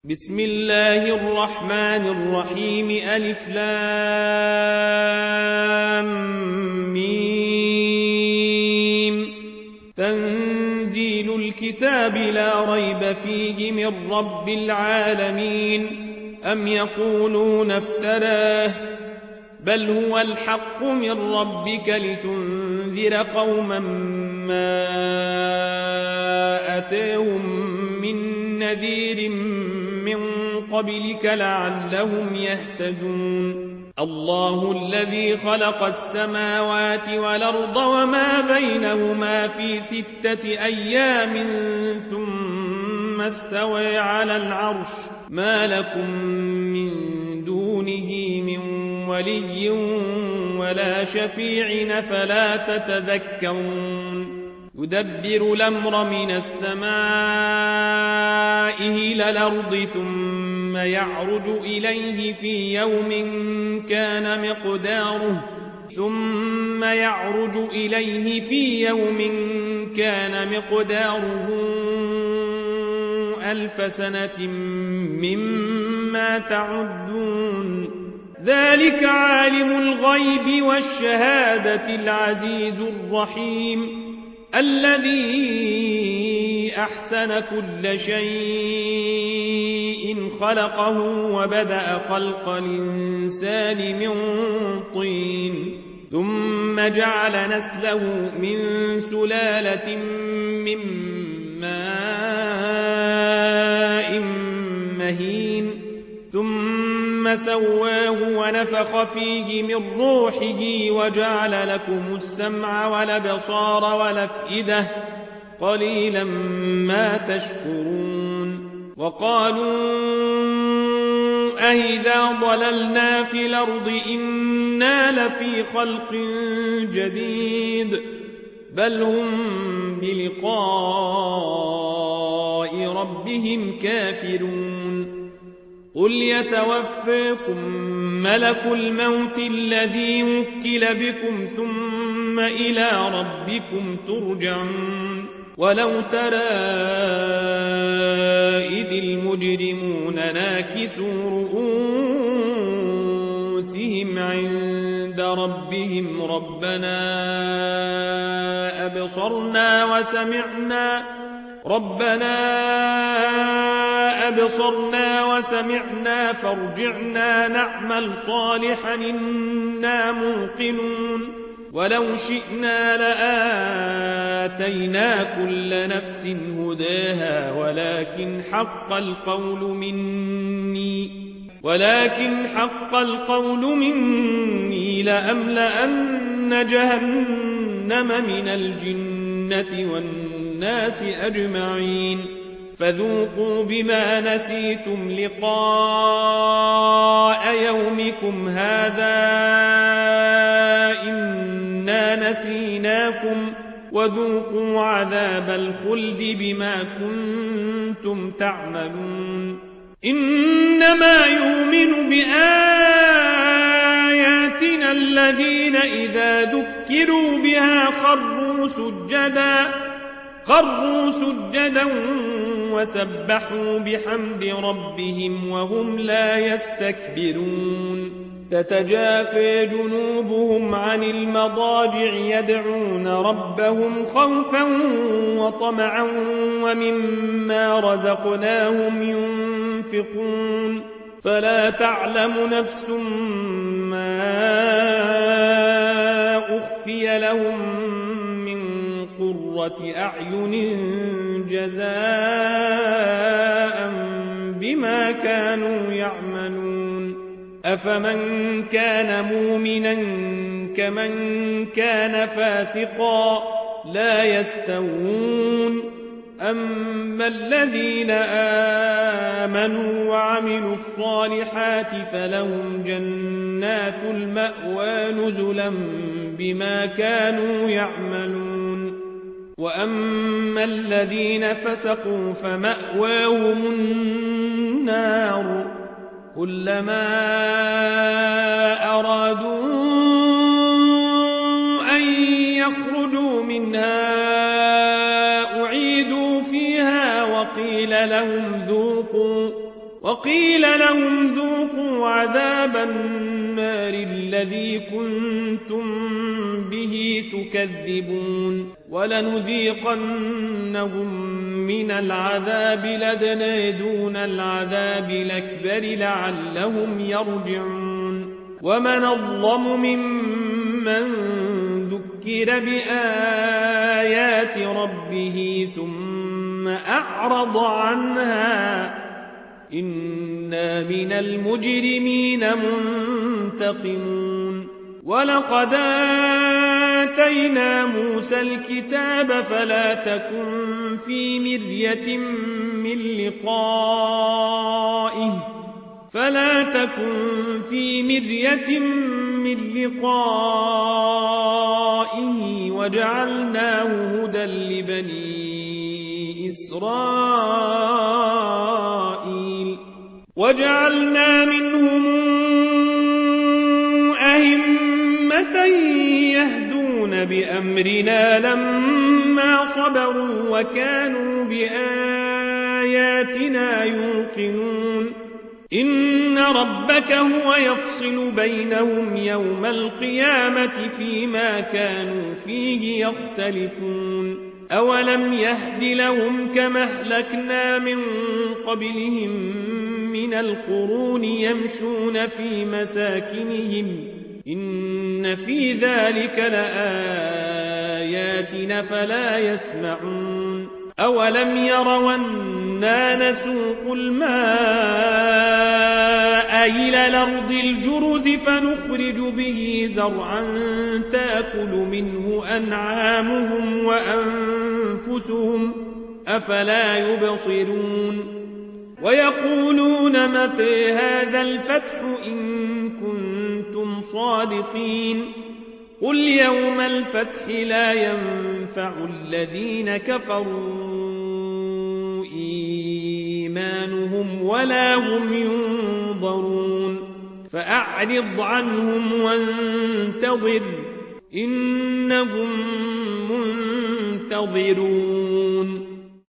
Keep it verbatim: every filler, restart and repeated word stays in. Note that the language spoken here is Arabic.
بسم الله الرحمن الرحيم ألف لام ميم تنزيل الكتاب لا ريب فيه من رب العالمين أم يقولون افتراه بل هو الحق من ربك لتنذر قوما ما أتاهم من نذير من قبلك لعلهم يهتدون الله الذي خلق السماوات والأرض وما بينهما في ستة أيام ثم استوى على العرش ما لكم من دونه من ولي ولا شفيع فلا تتذكرون يدبر الأمر من السماء إلى الأرض ثم يعرج إليه في يوم كان مقداره ثم يعرج إليه في يوم كان مقداره ألف سنة مما تعدون ذلك عالم الغيب والشهادة العزيز الرحيم الذي أحسن كل شيء خلقه وبدأ خلق الإنسان من طين ثم جعل نسله من سلالة من ماء مهين ثم سواه ونفخ فيه من روحه وجعل لكم السمع والأبصار والأفئدة قليلا ما تشكرون وقالوا أإذا ضللنا في الأرض إنا لفي خلق جديد بل هم بلقاء ربهم كافرون قل يتوفاكم ملك الموت الذي وكل بكم ثم إلى ربكم ترجعون ولو ترى إذ المجرمون ناكسوا رؤوسهم عند ربهم ربنا أبصرنا وسمعنا ربنا أبصرنا وسمعنا فارجعنا نعمل صالحا إنا موقنون ولو شئنا لآتينا كل نفس هداها ولكن حق القول مني ولكن حق القول مني لأملأن جهنم من الجنة والناس أجمعين فذوقوا بما نسيتم لقاء يومكم هذا إنا نسيناكم وذوقوا عذاب الخلد بما كنتم تعملون إنما يؤمن بآياتنا الذين إذا ذكروا بها خروا سجدا خروا سجدا وسبحوا بحمد ربهم وهم لا يستكبرون تتجافى جنوبهم عن المضاجع يدعون ربهم خوفا وطمعا ومما رزقناهم ينفقون فلا تعلم نفس ما أخفي لهم من قرة أعين جزاء بما كانوا يعملون أفمن كان مؤمنا كمن كان فاسقا لا يستوون أما الذين آمنوا وعملوا الصالحات فلهم جنات المأوى نزلا بما كانوا يعملون وأما الذين فسقوا فمأواهم النار كلما أرادوا أن يخرجوا منها أعيدوا فيها وقيل لهم ذوقوا وقيل لهم ذوقوا عذاب النار الذي كنتم به تكذبون ولنذيقنهم من العذاب الأدنى دون العذاب الأكبر لعلهم يرجعون ومن أظلم ممن ذكر بآيات ربه ثم أعرض عنها إنا من المجرمين منتقمون ولقد آتينا موسى الكتاب فلا تكن في مرية من لقائه فلا تكن في مرية من لقائه وجعلناه هدى لبني إسرائيل وجعلنا منهم أئمة يهدون بأمرنا لما صبروا وكانوا بآياتنا يوقنون إن ربك هو يفصل بينهم يوم القيامة فيما كانوا فيه يختلفون أولم يهد لهم كما أهلكنا من قبلهم من القرون يمشون في مساكنهم إن في ذلك لآيات فلا يسمعون أولم يروا أنا نسوق الماء إلى الأرض الجرز فنخرج به زرعا تأكل منه أنعامهم وأنفسهم أفلا يبصرون ويقولون متى هذا الفتح إن كنتم صادقين قل يوم الفتح لا ينفع الذين كفروا إيمانهم ولا هم ينظرون فأعرض عنهم وانتظر إنهم منتظرون